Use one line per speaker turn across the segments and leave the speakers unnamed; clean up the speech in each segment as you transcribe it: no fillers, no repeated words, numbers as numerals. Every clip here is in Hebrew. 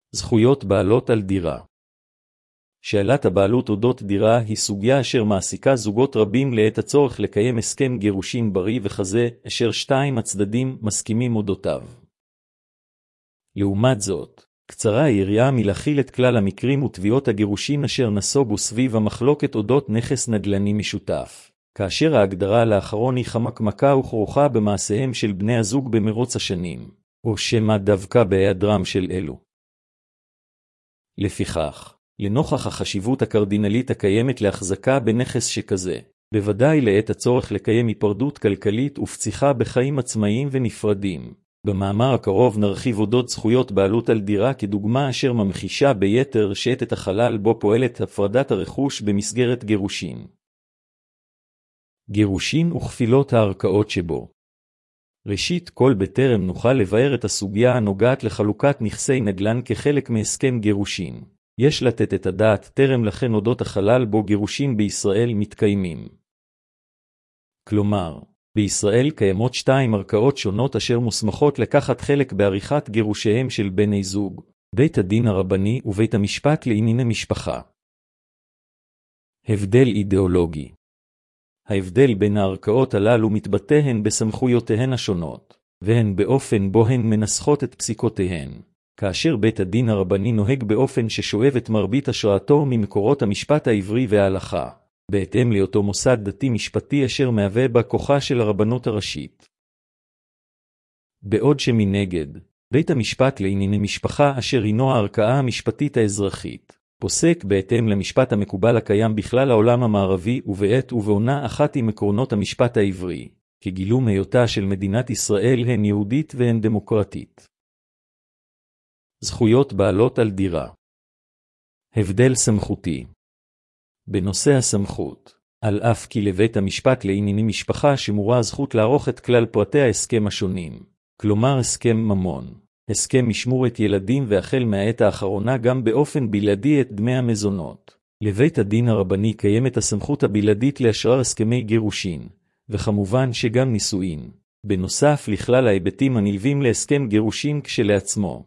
זכויות בעלות על דירה. שאלת הבעלות אודות דירה היא סוגיה אשר מעסיקה זוגות רבים לעת הצורך לקיים הסכם גירושין בריא וכזה, אשר שתיים הצדדים מסכימים אודותיו. לעומת זאת, קצרה היריעה מלהכיל את כלל המקרים ותביעות הגירושין אשר נסובו סביב המחלוקת אודות נכס נדל"ני משותף, כאשר ההגדרה לאחרון היא חמקמקה וכרוכה במעשיהם של בני הזוג במרוץ השנים, או שמא דווקא בהיעדרם של אלו. לפיכך, לנוכח החשיבות הקרדינלית הקיימת להחזקה בנכס שכזה, בוודאי לעת הצורך לקיים היפרדות כלכלית ופציחה בחיים עצמאיים ונפרדים. במאמר הקרוב נרחיב אודות זכויות בעלות על דירה כדוגמה אשר ממחישה ביתר שאת את החלל בו פועלת הפרדת הרכוש במסגרת גירושין. גירושין וכפילות הערכאות שבו. ראשית כל בטרם נוכל לבאר את הסוגיה הנוגעת לחלוקת נכסי נדל"ן כחלק מהסכם גירושין. יש לתת את הדעת טרם לכן אודות החלל בו גירושין בישראל מתקיימים. כלומר, בישראל קיימות שתיים ערכאות שונות אשר מוסמכות לקחת חלק בעריכת גירושיהם של בני זוג, בית הדין הרבני ובית המשפט לענייני משפחה. הבדל אידיאולוגי. ההבדל בין הערכאות הללו מתבטא הן בסמכויותיהן השונות, והן באופן בו הן מנסחות את פסיקותיהן. כאשר בית הדין הרבני נוהג באופן ששואב את מרבית השראתו ממקורות המשפט העברי וההלכה, בהתאם לאותו מוסד דתי משפטי אשר מהווה בה כוחה של הרבנות הראשית. בעוד שמנגד, בית המשפט לענייני משפחה אשר הינו הערכאה המשפטית האזרחית, פוסק בהתאם למשפט המקובל הקיים בכלל העולם המערבי ובעת ובעונה אחת עם עקרונות המשפט העברי, כגילום היותה של מדינת ישראל הן יהודית והן דמוקרטית. זכויות בעלות על דירה. הבדל סמכותי. בנושא הסמכות, על אף כי לבית המשפט לענייני משפחה שמורה הזכות לערוך את כלל פרטי ההסכם השונים, כלומר הסכם ממון, הסכם משמורת ילדים והחל מהעת האחרונה גם באופן בלעדי את דמי המזונות. לבית הדין הרבני קיימת הסמכות הבלעדית לאשרר הסכמי גירושין, וכמובן שגם נישואין, בנוסף לכלל ההיבטים הנלווים להסכם גירושין כשלעצמו.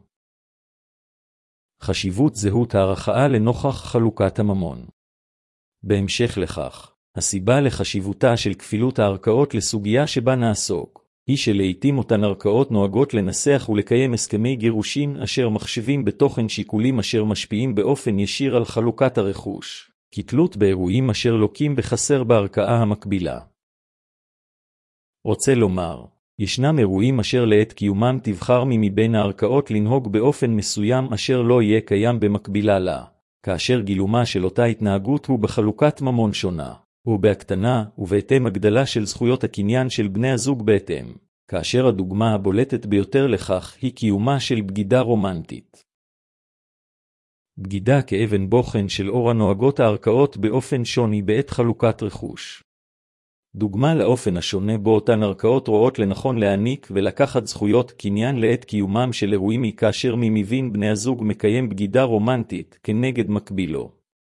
חשיבות זהות הערכאה לנוכח חלוקת הממון. בהמשך לכך, הסיבה לחשיבותה של כפילות הערכאות לסוגיה שבה נעסוק, היא שלעיתים אותן ערכאות נוהגות לנסח ולקיים הסכמי גירושין אשר מחשבים בתוכן שיקולים אשר משפיעים באופן ישיר על חלוקת הרכוש, כתלות באירועים אשר לוקים בחסר בערכאה המקבילה. רוצה לומר, ישנם אירועים אשר לעת קיומם תבחר מבין הערכאות לנהוג באופן מסוים אשר לא יהיה קיים במקבילה לה, כאשר גילומה של אותה התנהגות הוא בחלוקת ממון שונה, ובהקטנה ובהתאם הגדלה של זכויות הקניין של בני הזוג בהתאם, כאשר הדוגמה הבולטת ביותר לכך היא קיומה של בגידה רומנטית. בגידה כאבן בוחן של אור הנוהגות הערכאות באופן שוני בעת חלוקת רכוש. דוגמה לאופן השונה בו אותן ערכאות רואות לנכון להעניק ולקחת זכויות קניין לעת קיומם של אירועים היא כאשר מבין בני הזוג מקיים בגידה רומנטית כנגד מקבילו.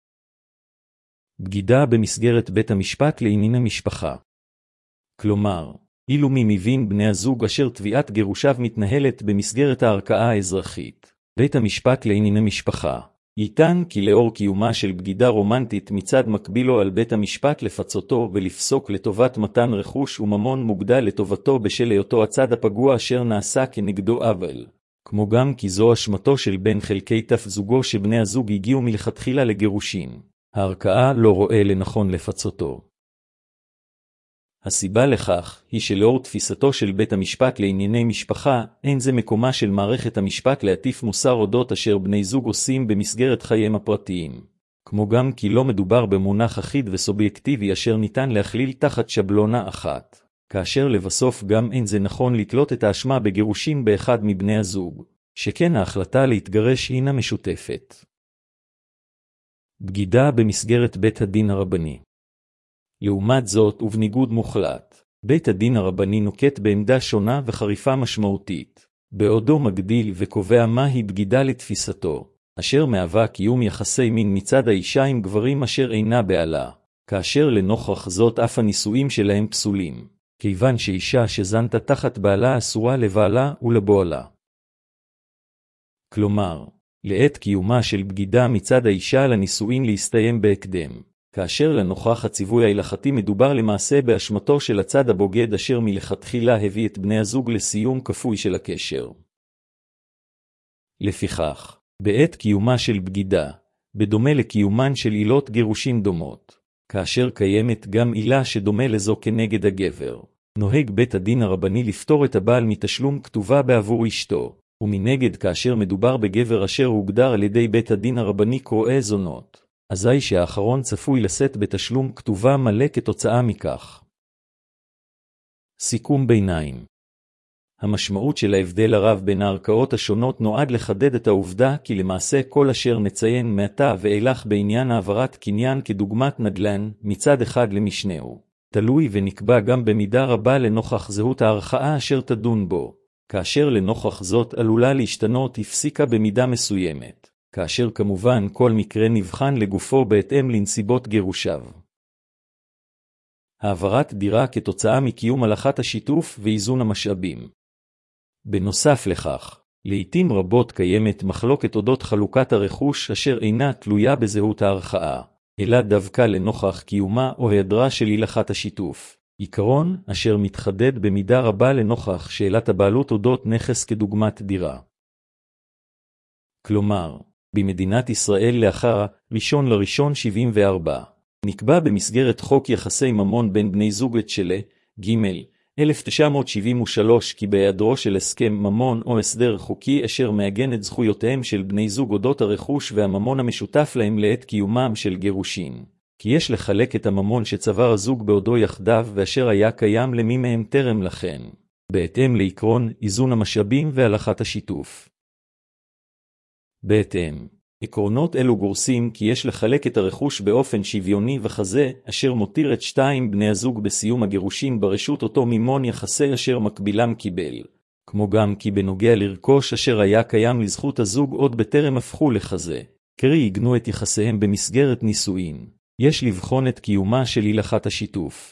בגידה במסגרת בית המשפט לענייני משפחה. כלומר, אילו מבין בני הזוג אשר תביעת גירושיו מתנהלת במסגרת הערכאה האזרחית, בית המשפט לענייני משפחה, יטען כי לאור קיומה של בגידה רומנטית מצד מקבילו על בית המשפט לפצותו ולפסוק לטובת מתן רכוש וממון מוגדל לטובתו בשל היותו הצד הפגוע אשר נעשה כנגדו עוול, כמו גם כי זו אשמתו של בן חלקי תף זוגו שבני הזוג הגיעו מלכתחילה לגירושין. הערכאה לא רואה לנכון לפצותו. הסיבה לכך היא שלאור תפיסתו של בית המשפט לענייני משפחה, אין זה מקומה של מערכת המשפט להטיף מוסר אודות אשר בני זוג עושים במסגרת חייהם הפרטיים, כמו גם כי לא מדובר במונח אחיד וסובייקטיבי אשר ניתן להכליל תחת שבלונה אחת, כאשר לבסוף גם אין זה נכון לתלות את האשמה בגירושין באחד מבני הזוג, שכן ההחלטה להתגרש הינה משותפת. בגידה במסגרת בית הדין הרבני. לעומת זאת ובניגוד מוחלט, בית הדין הרבני נוקט בעמדה שונה וחריפה משמעותית, בעודו מגדיל וקובע מהי בגידה לתפיסתו, אשר מהווה קיום יחסי מין מצד האישה עם גברים אשר אינה בעלה, כאשר לנוכח זאת אף הנישואים שלהם פסולים, כיוון שאישה שזנתה תחת בעלה אסורה לבעלה ולבועלה. כלומר, לעת קיומה של בגידה מצד האישה על הנישואין להסתיים בהקדם. כאשר לנוכח הציווי ההלכתי מדובר למעשה באשמתו של הצד הבוגד אשר מלכתחילה הביא את בני הזוג לסיום כפוי של הקשר. לפיכך, בעת קיומה של בגידה, בדומה לקיומן של עילות גירושים דומות, כאשר קיימת גם עילה שדומה לזו כנגד הגבר, נוהג בית הדין הרבני לפטור את הבעל מתשלום כתובה בעבור אשתו, ומנגד כאשר מדובר בגבר אשר הוגדר על ידי בית הדין הרבני כרועה זונות, אזי שהאחרון צפוי לשאת בתשלום כתובה מלא כתוצאה מכך. סיכום ביניים. המשמעות של ההבדל הרב בין הערכאות השונות נועד לחדד את העובדה כי למעשה כל אשר נציין מעתה ואילך בעניין העברת קניין כדוגמת נדל"ן מצד אחד למשנהו, תלוי ונקבע גם במידה רבה לנוכח זהות הערכאה אשר תדון בו, כאשר לנוכח זאת עלולה להשתנות הפסיקה במידה מסוימת, כאשר כמובן כל מקרה נבחן לגופו בהתאם לנסיבות גירושיו. העברת דירה כתוצאה מקיום הלכת השיתוף ואיזון המשאבים. בנוסף לכך, לעתים רבות קיימת מחלוקת אודות חלוקת הרכוש אשר אינה תלויה בזהות הערכאה, אלא דווקא לנוכח קיומה או היעדרה של הלכת השיתוף. עיקרון אשר מתחדד במידה רבה לנוכח שאלת הבעלות אודות נכס כדוגמת דירה. כלומר, במדינת ישראל לאחר 1/1/74, נקבע במסגרת חוק יחסי ממון בין בני זוג את שלה, ג' 1973 כי בהיעדרו של הסכם ממון או הסדר חוקי אשר מעגן את זכויותיהם של בני זוג אודות הרכוש והממון המשותף להם לעת קיומם של גירושין, כי יש לחלק את הממון שצבר הזוג בעודו יחדיו ואשר היה קיים למי מהם טרם לכן, בהתאם לעקרון איזון המשאבים והלכת השיתוף. בהתאם, עקרונות אלו גורסים כי יש לחלק את הרכוש באופן שוויוני וכזה, אשר מותיר את שתיים בני הזוג בסיום הגירושין ברשות אותו ממון יחסי אשר מקבילם קיבל, כמו גם כי בנוגע לרכוש אשר היה קיים לזכות הזוג עוד בטרם הפכו לכזה, קרי יגנו את יחסיהם במסגרת נישואין, יש לבחון את קיומה של הלכת השיתוף.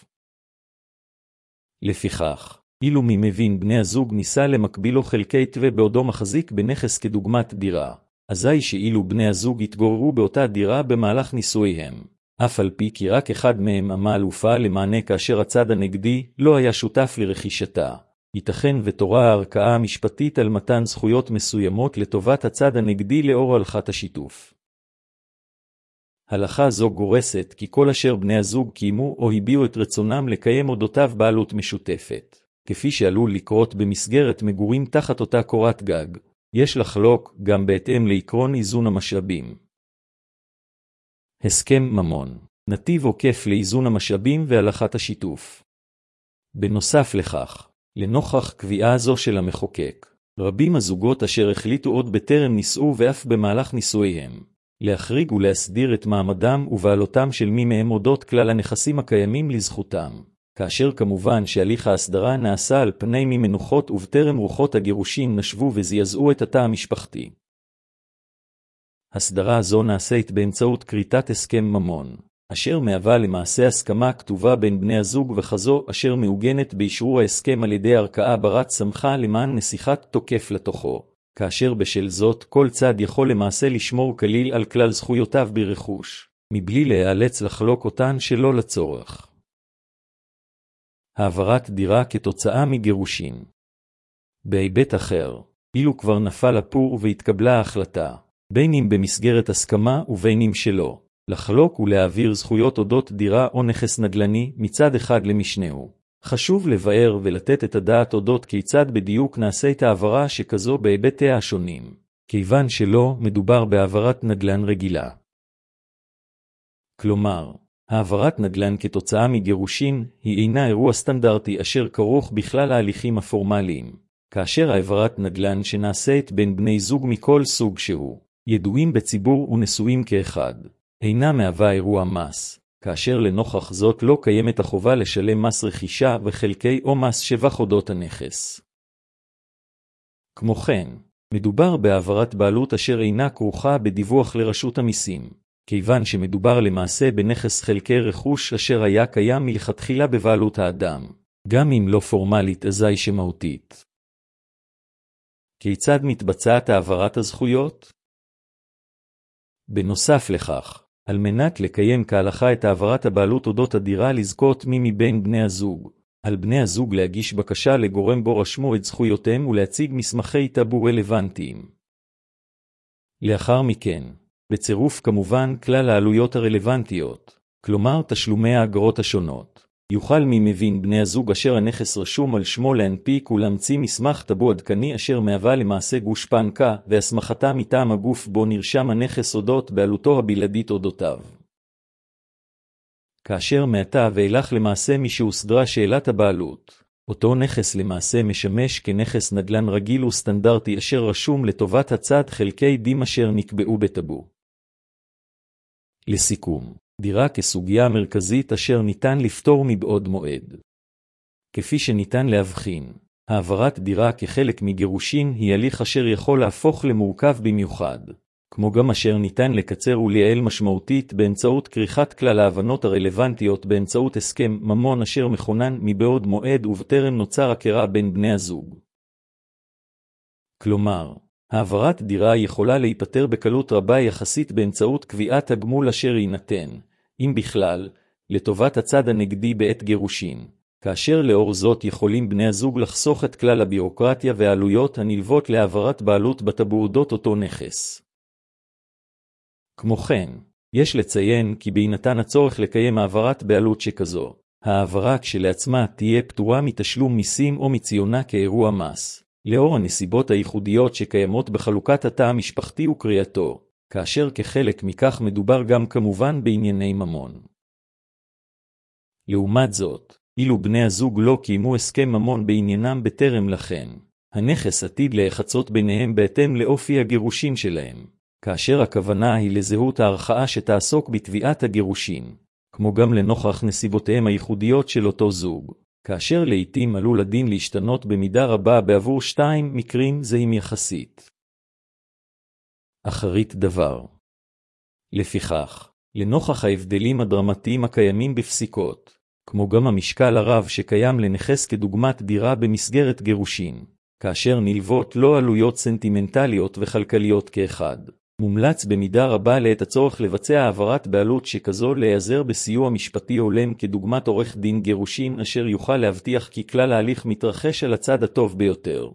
לפיכך, אילו מי מבין בני הזוג ניסה למקבילו חלקי תווה בעודו מחזיק בנכס כדוגמת דירה, אזי שאילו בני הזוג התגוררו באותה דירה במהלך נישואיהם, אף על פי כי רק אחד מהם עמל ופעל למענה כאשר הצד הנגדי לא היה שותף לרכישתה, ייתכן ותורה הערכאה המשפטית על מתן זכויות מסוימות לטובת הצד הנגדי לאור הלכת השיתוף. הלכה זו גורסת כי כל אשר בני הזוג קיימו או הביעו את רצונם לקיים אודותיו בעלות משותפת, כפי שעלול לקרות במסגרת מגורים תחת אותה קורת גג, יש לחלוק גם בהתאם לעקרון איזון המשאבים. הסכם ממון, נתיב עוקף לאיזון המשאבים והלכת השיתוף. בנוסף לכך, לנוכח קביעה זו של המחוקק, רבים הזוגות אשר החליטו עוד בטרם נישאו ואף במהלך נישואיהם, להחריג ולהסדיר את מעמדם ובעלותם של מי מהם אודות כלל הנכסים הקיימים לזכותם, כאשר כמובן שהליך ההסדרה נעשה על פני ממנוחות ובטרם רוחות הגירושים נשבו וזיעזעו את התא המשפחתי. הסדרה זו נעשית באמצעות כריתת הסכם ממון, אשר מהווה למעשה הסכמה כתובה בין בני הזוג וכזו אשר מעוגנת באישור ההסכם על ידי ערכאה ברת סמכה למען נסיכת תוקף לתוכו, כאשר בשל זאת כל צד יכול למעשה לשמור כליל על כלל זכויותיו ברכוש, מבלי להיאלץ לחלוק אותן שלא לצורך. העברת דירה כתוצאה מגירושין. בהיבט אחר, אילו כבר נפל הפור והתקבלה ההחלטה, בין אם במסגרת הסכמה ובין אם שלא, לחלוק ולהעביר זכויות אודות דירה או נכס נדל"ני מצד אחד למשנהו. חשוב לבאר ולתת את הדעת אודות כיצד בדיוק נעשית העברה שכזו בהיבטיה השונים, כיוון שלא מדובר בהעברת נדל"ן רגילה. כלומר, העברת נדל"ן כתוצאה מגירושין היא אינה אירוע סטנדרטי אשר כרוך בכלל ההליכים הפורמליים, כאשר העברת נדל"ן שנעשית בין בני זוג מכל סוג שהוא, ידועים בציבור ונשואים כאחד, אינה מהווה אירוע מס, כאשר לנוכח זאת לא קיימת החובה לשלם מס רכישה וחלקי או מס שבח אודות הנכס. כמו כן, מדובר בהעברת בעלות אשר אינה כרוכה בדיווח לרשות המיסים, כיוון שמדובר למעשה בנכס חלקי רכוש אשר היה קיים מלכתחילה בבעלות האדם, גם אם לא פורמלית אזי שמהותית. כיצד מתבצעת העברת הזכויות? בנוסף לכך, על מנת לקיים כהלכה את העברת הבעלות אודות הדירה לזכות מי מבין בני הזוג, על בני הזוג להגיש בקשה לגורם בו רשמו את זכויותיהם ולהציג מסמכי טאבו רלוונטיים. לאחר מכן, בצירוף כמובן כלל העלויות הרלוונטיות, כלומר תשלומי האגרות השונות, יוכל מי מבין בני הזוג אשר הנכס רשום על שמו להנפיק ולהמציא מסמך טאבו עדכני אשר מהווה למעשה גושפנקה והסמכתה מטעם הגוף בו נרשם הנכס אודות בעלותו הבלעדית אודותיו. כאשר מעתה ואילך למעשה משהוסדרה שאלת הבעלות, אותו נכס למעשה משמש כנכס נדל"ן רגיל וסטנדרטי אשר רשום לטובת הצד חלקי דין אשר נקבעו בטאבו. לסיכום, דירה כסוגיה מרכזית אשר ניתן לפתור מבעוד מועד. כפי שניתן להבחין, העברת דירה כחלק מגירושין היא הליך אשר יכול להפוך למורכב במיוחד, כמו גם אשר ניתן לקצר ולייעל משמעותית באמצעות כריכת כלל ההבנות הרלוונטיות באמצעות הסכם ממון אשר מכונן מבעוד מועד ובטרם נוצר הכרה בין בני הזוג. כלומר, העברת דירה יכולה להיפטר בקלות רבה יחסית באמצעות קביעת הגמול אשר יינתן, אם בכלל, לטובת הצד הנגדי בעת גירושין, כאשר לאור זאת יכולים בני הזוג לחסוך את כלל הבירוקרטיה והעלויות הנלוות להעברת בעלות בטאבו אודות אותו נכס. כמו כן, יש לציין כי בהינתן הצורך לקיים העברת בעלות שכזו, העברה כשלעצמה תהיה פטורה מתשלום מיסים או מציונה כאירוע מס, לאור הנסיבות הייחודיות שקיימות בחלוקת התא המשפחתי וקריאתו, כאשר כחלק מכך מדובר גם כמובן בענייני ממון. לעומת זאת, אילו בני הזוג לא קיימו הסכם ממון בעניינם בטרם לכן, הנכס עתיד להיחצות ביניהם בהתאם לאופי הגירושין שלהם, כאשר הכוונה היא לזהות הערכאה שתעסוק בתביעת הגירושין, כמו גם לנוכח נסיבותיהם הייחודיות של אותו זוג, כאשר לעתים עלול הדין להשתנות במידה רבה בעבור 2 מקרים זהים יחסית. אחרית דבר. לפיכך, לנוכח ההבדלים הדרמטיים הקיימים בפסיקות, כמו גם המשקל הרב שקיים לנכס כדוגמת דירה במסגרת גירושין, כאשר נלוות לא עלויות סנטימנטליות וכלכליות כאחד, מומלץ במידה רבה לעת הצורך לבצע העברת בעלות שכזו להיעזר בסיוע משפטי הולם כדוגמת עורך דין גירושין אשר יוכל להבטיח כי כלל ההליך מתרחש על הצד הטוב ביותר.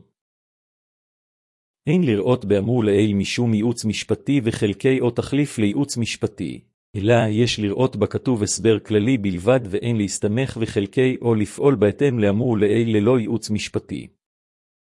אין לראות באמור לעיל משום ייעוץ משפטי וחלקי או תחליף לייעוץ משפטי, אלא יש לראות בכתוב הסבר כללי בלבד ואין להסתמך וחלקי או לפעול בהתאם לאמור לעיל ללא ייעוץ משפטי.